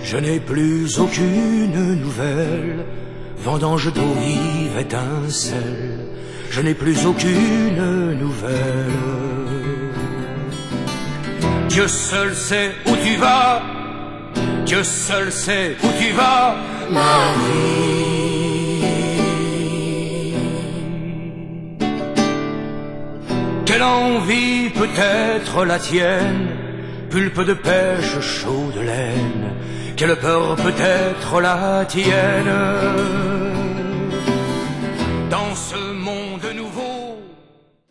Je n'ai plus aucune nouvelle, vendange d'eau vive étincelle. Je n'ai plus aucune nouvelle. Dieu seul sait où tu vas, Dieu seul sait où tu vas, ma vie. Quelle envie peut être la tienne, pulpe de pêche, chaud de laine. Quelle peur peut être la tienne,